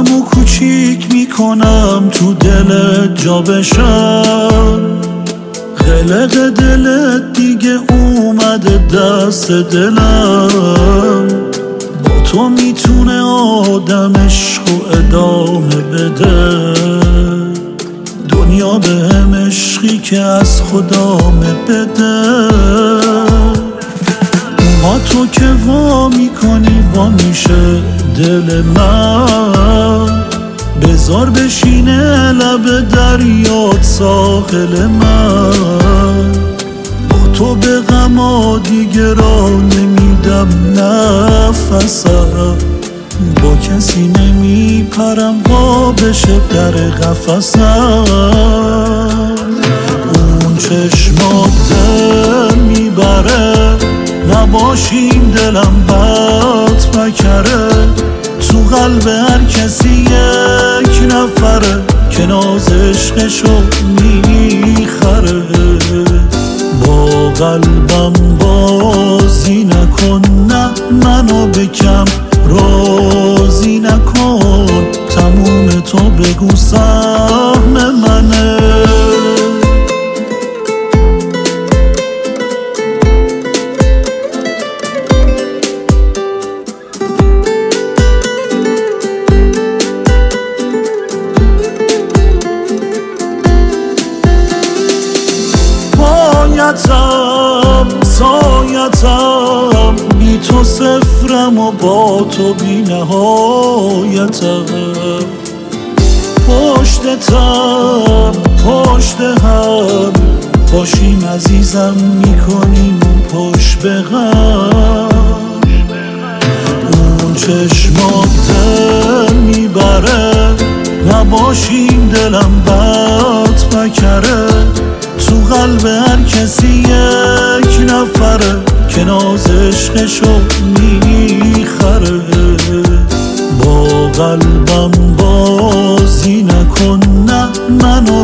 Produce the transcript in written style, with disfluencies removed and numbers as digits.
خودمو کوچیک میکنم تو دلت جا بشم. قلق دلت دیگه اومده دست دلم. با تو میتونه آدم عشق و ادامه بده. دنیا بهم عشقی که از خدامه بده. ما تو که وا میکنی وا میشه دل من. بذار بشینه لب دریات ساحل من. با تو به غما دیگه را نمیدم نفسم. با کسی نمیپرم وا بشه در قفسم. اون چشمات دل میبره. نباشیم دلم بد بکره. تو قلب هر کسی یک نفره که ناز عشقشو میخره. با قلبم بازی نکن، نه منو بکم راضی نکن. تموم تو بگو سهم منه. سایتم بی تو صفرم و با تو بی نهایتم. پشتتم پشت هم باشیم عزیزم. میکنیم پشت به غم. اون چشمات دل میبره. نباشیم دلم بد بکره. تو قلب هر کسی یک نفره که ناز عشقشو میخره. با قلبم بازی نکن، نه منو